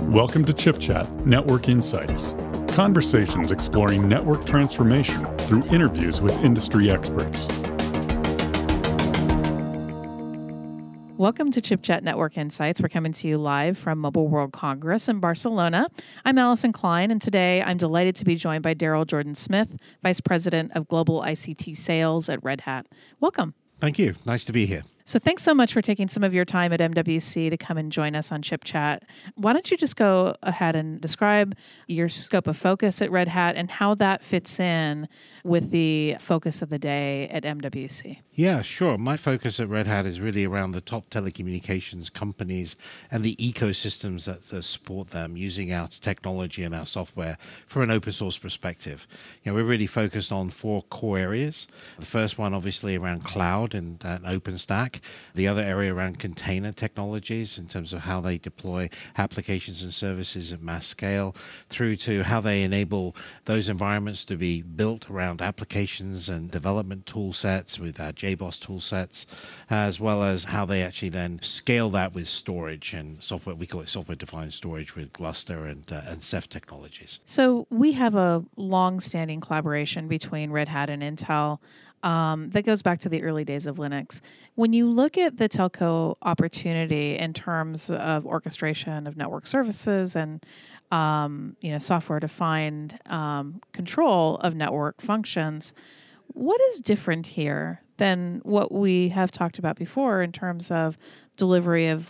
Welcome to Chip Chat Network Insights. Conversations exploring network transformation through interviews with industry experts. Welcome to Chip Chat Network Insights. We're coming to you live from Mobile World Congress in Barcelona. I'm Allison Klein, and today I'm delighted to be joined by Daryl Jordan-Smith, Vice President of Global ICT Sales at Red Hat. Welcome. Thank you. Nice to be here. So thanks so much for taking some of your time at MWC to come and join us on Chip Chat. Why don't you just go ahead and describe your scope of focus at Red Hat and how that fits in with the focus of the day at MWC? Yeah, sure. My focus at Red Hat is really around the top telecommunications companies and the ecosystems that support them using our technology and our software from an open source perspective. We're really focused on 4 core areas. The first one, obviously, around cloud and OpenStack. The other area around container technologies in terms of how they deploy applications and services at mass scale, through to how they enable those environments to be built around applications and development tool sets with our JBoss tool sets, as well as how they actually then scale that with storage and software. We call it software-defined storage with Gluster and Ceph technologies. So we have a long-standing collaboration between Red Hat and Intel that goes back to the early days of Linux. When you look at the telco opportunity in terms of orchestration of network services and software-defined control of network functions, what is different here than what we have talked about before in terms of delivery of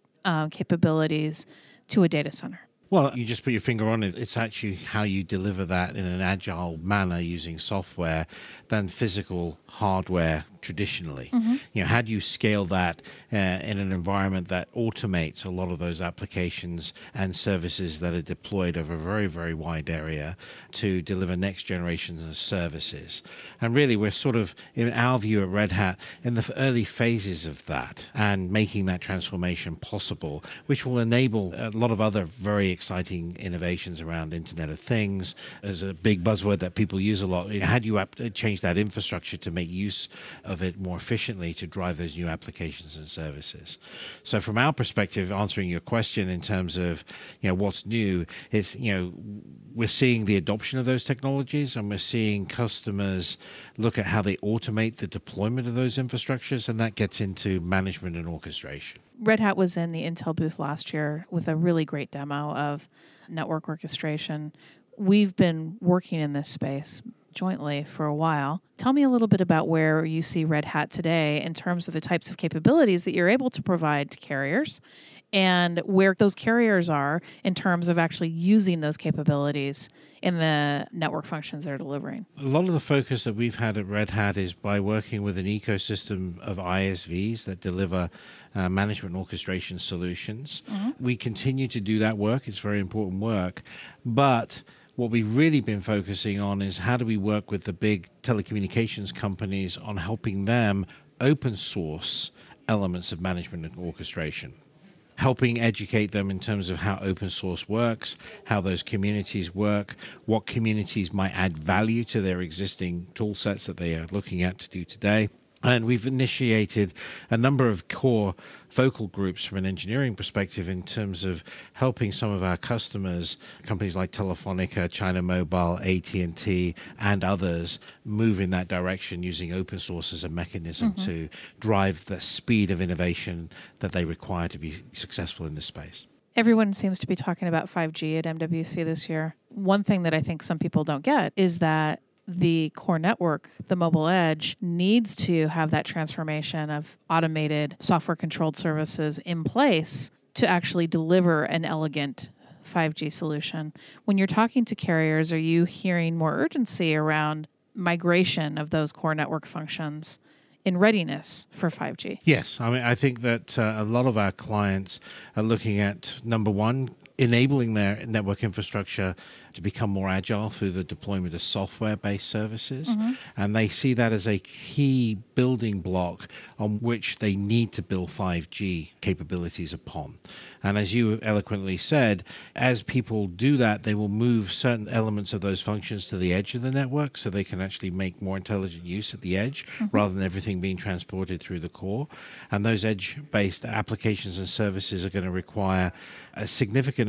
capabilities to a data center? Well, you just put your finger on it. It's actually how you deliver that in an agile manner using software than physical hardware traditionally. Mm-hmm. How do you scale that in an environment that automates a lot of those applications and services that are deployed over a very, very wide area to deliver next generation of services? And really, we're sort of, in our view at Red Hat, in the early phases of that and making that transformation possible, which will enable a lot of other very exciting innovations around Internet of Things as a big buzzword that people use a lot. How do you change that infrastructure to make use of it more efficiently to drive those new applications and services? So from our perspective, answering your question in terms of what's new, is we're seeing the adoption of those technologies, and we're seeing customers look at how they automate the deployment of those infrastructures, and that gets into management and orchestration. Red Hat was in the Intel booth last year with a really great demo of network orchestration. We've been working in this space jointly for a while. Tell me a little bit about where you see Red Hat today in terms of the types of capabilities that you're able to provide to carriers and where those carriers are in terms of actually using those capabilities in the network functions they're delivering. A lot of the focus that we've had at Red Hat is by working with an ecosystem of ISVs that deliver management and orchestration solutions. Mm-hmm. We continue to do that work. It's very important work. But what we've really been focusing on is how do we work with the big telecommunications companies on helping them open source elements of management and orchestration, helping educate them in terms of how open source works, how those communities work, what communities might add value to their existing tool sets that they are looking at to do today. And we've initiated a number of core focal groups from an engineering perspective in terms of helping some of our customers, companies like Telefonica, China Mobile, AT&T, and others, move in that direction using open source as a mechanism to drive the speed of innovation that they require to be successful in this space. Everyone seems to be talking about 5G at MWC this year. One thing that I think some people don't get is that the core network, the mobile edge, needs to have that transformation of automated software-controlled services in place to actually deliver an elegant 5G solution. When you're talking to carriers, are you hearing more urgency around migration of those core network functions in readiness for 5G? Yes. I think that a lot of our clients are looking at, number one, enabling their network infrastructure to become more agile through the deployment of software-based services. Mm-hmm. And they see that as a key building block on which they need to build 5G capabilities upon. And as you eloquently said, as people do that, they will move certain elements of those functions to the edge of the network so they can actually make more intelligent use at the edge rather than everything being transported through the core. And those edge-based applications and services are going to require a significant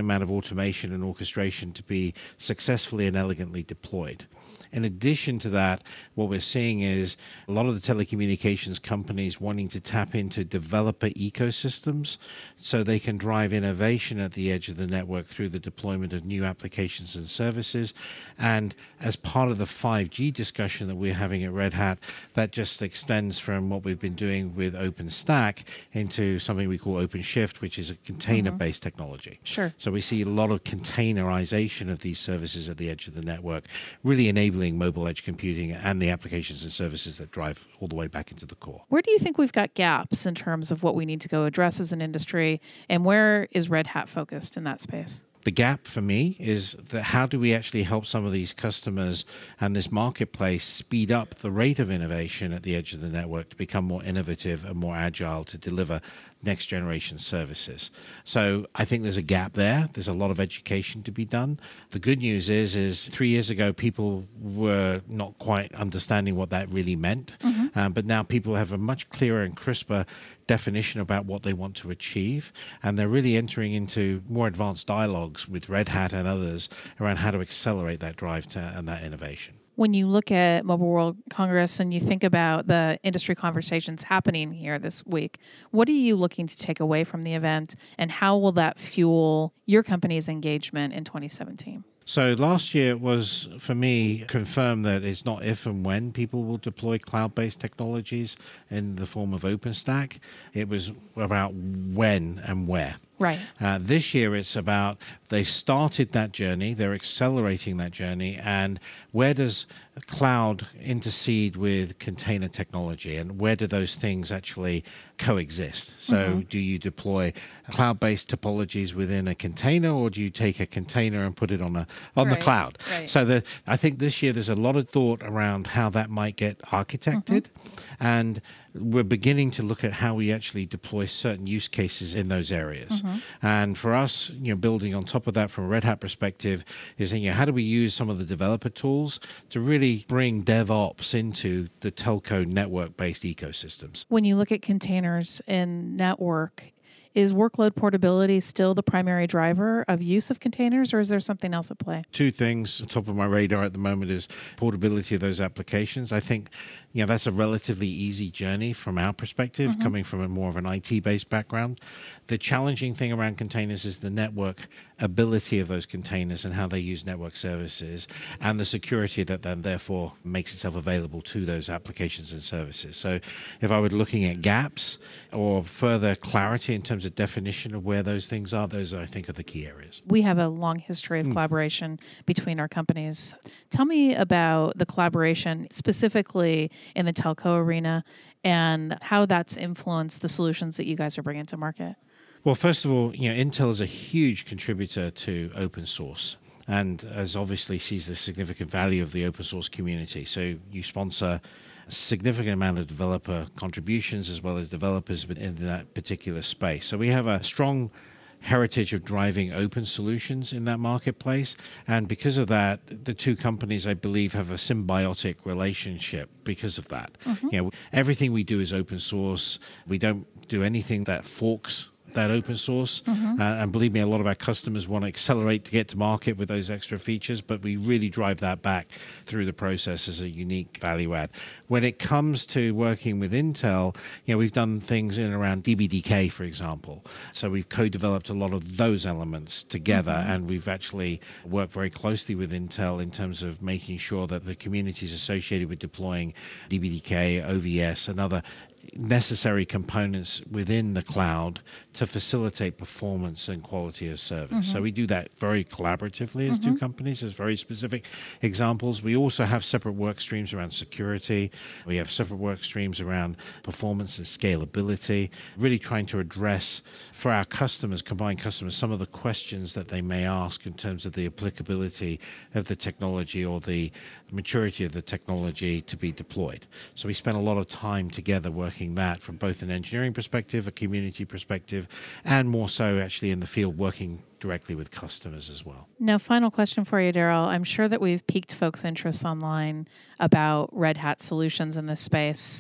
amount of automation and orchestration to be successfully and elegantly deployed. In addition to that, what we're seeing is a lot of the telecommunications companies wanting to tap into developer ecosystems so they can drive innovation at the edge of the network through the deployment of new applications and services. And as part of the 5G discussion that we're having at Red Hat, that just extends from what we've been doing with OpenStack into something we call OpenShift, which is a container-based technology. Sure. So we see a lot of containerization of these services at the edge of the network, really enabling mobile edge computing and the applications and services that drive all the way back into the core. Where do you think we've got gaps in terms of what we need to go address as an industry, and where is Red Hat focused in that space? The gap for me is that how do we actually help some of these customers and this marketplace speed up the rate of innovation at the edge of the network to become more innovative and more agile to deliver next generation services. So I think there's a gap there. There's a lot of education to be done. The good news is 3 years ago, people were not quite understanding what that really meant. But now people have a much clearer and crisper definition about what they want to achieve. And they're really entering into more advanced dialogues with Red Hat and others around how to accelerate that drive and that innovation. When you look at Mobile World Congress and you think about the industry conversations happening here this week, what are you looking to take away from the event, and how will that fuel your company's engagement in 2017? So last year was, for me, confirmed that it's not if and when people will deploy cloud-based technologies in the form of OpenStack. It was about when and where. Right. This year, it's about they've started that journey, they're accelerating that journey, and where does cloud intercede with container technology, and where do those things actually coexist? So do you deploy cloud-based topologies within a container, or do you take a container and put it on the cloud? Right. So I think this year there's a lot of thought around how that might get architected, and we're beginning to look at how we actually deploy certain use cases in those areas. And for us, building on top of that from a Red Hat perspective is, how do we use some of the developer tools to really bring DevOps into the telco network-based ecosystems? When you look at containers in network, is workload portability still the primary driver of use of containers, or is there something else at play? Two things on top of my radar at the moment is portability of those applications. I think that's a relatively easy journey from our perspective, coming from more of an IT-based background. The challenging thing around containers is the network ability of those containers and how they use network services, and the security that then therefore makes itself available to those applications and services. So if I were looking at gaps or further clarity in terms of definition of where those things are, those I think are the key areas. We have a long history of collaboration between our companies. Tell me about the collaboration specifically in the telco arena and how that's influenced the solutions that you guys are bringing to market. Well, first of all, Intel is a huge contributor to open source, and as obviously sees the significant value of the open source community. So you sponsor a significant amount of developer contributions as well as developers within that particular space. So we have a strong heritage of driving open solutions in that marketplace. And because of that, the two companies, I believe, have a symbiotic relationship because of that. Everything we do is open source. We don't do anything that forks that open source. And believe me, a lot of our customers want to accelerate to get to market with those extra features, but we really drive that back through the process as a unique value add. When it comes to working with Intel, we've done things in and around DBDK, for example. So we've co-developed a lot of those elements together, and we've actually worked very closely with Intel in terms of making sure that the communities associated with deploying DBDK, OVS, and other necessary components within the cloud to facilitate performance and quality of service. So we do that very collaboratively as two companies, as very specific examples. We also have separate work streams around security. We have separate work streams around performance and scalability, really trying to address for our customers, combined customers, some of the questions that they may ask in terms of the applicability of the technology or the maturity of the technology to be deployed. So we spend a lot of time together working that from both an engineering perspective, a community perspective, and more so actually in the field working directly with customers as well. Now, final question for you, Daryl. I'm sure that we've piqued folks' interest online about Red Hat solutions in this space.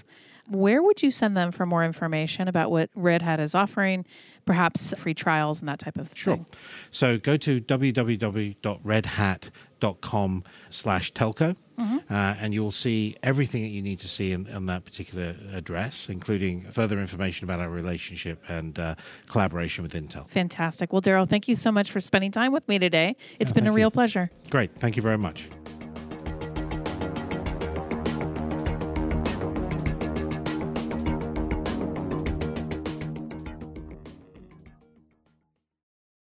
where would you send them for more information about what Red Hat is offering, perhaps free trials and that type of thing? So go to www.redhat.com/telco, and you'll see everything that you need to see on that particular address, including further information about our relationship and collaboration with Intel. Fantastic. Well, Daryl, thank you so much for spending time with me today. It's been a real pleasure. Great. Thank you very much.